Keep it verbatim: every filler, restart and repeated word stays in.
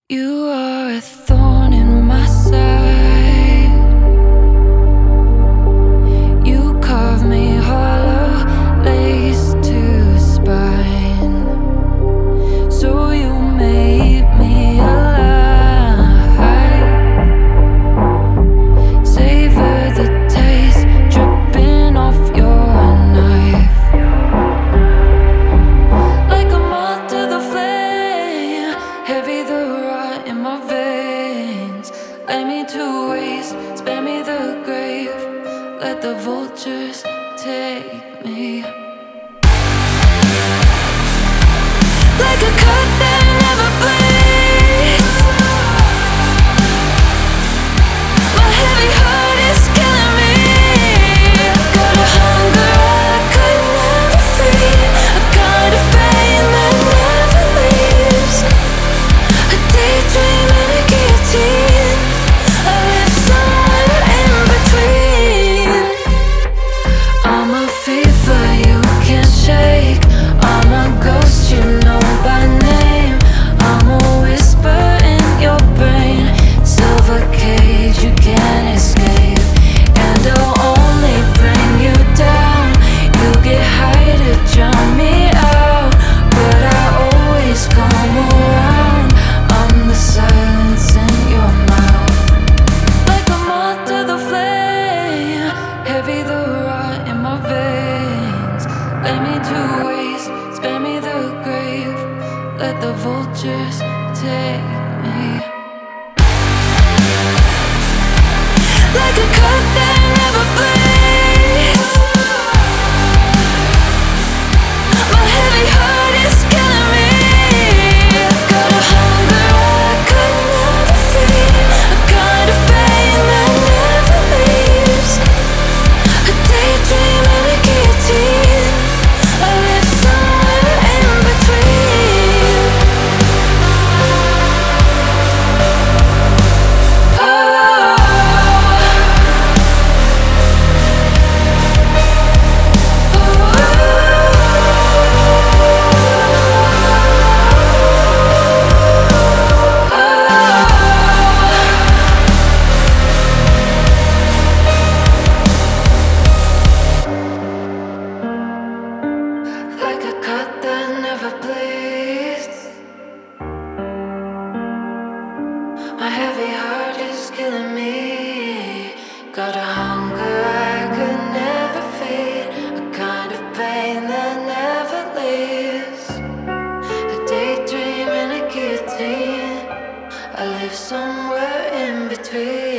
You are a thorn in my side. You carve me hollow, lace to spine, so you made me alive. Savor the taste dripping off your knife. Like a moth to the flame, heavy the rot in my veins. Lay me to waste, spare me the grave. Let the vultures take me. Like a cut that never bleeds. My heavy heart is killing me. Got a hunger I could never feed, a kind of pain that never leaves. A daydream and a guillotine. I live somewhere in between. I'm a fever you can't shake. I'm a ghost you know by name. I'm a whisper in your brain. Silver cage you can't escape. And I'll only bring you down. You get high to drown me out, but I always come around. I'm the silence in your mouth. Like a moth to the flame, heavy the rot in my veins. Lay me to waste, spare me the grave. Let the vultures take me. Like a cut that never bleeds. My heavy heart is killing me. Got a hunger I could never feed, a kind of pain that never leaves. A daydream and a guillotine. I live somewhere in between. Oh. Like a cut that never bleeds. My heavy heart is killing me. Got a hunger I could never feed, a kind of pain that never leaves. A daydream and a guillotine. I live somewhere in between.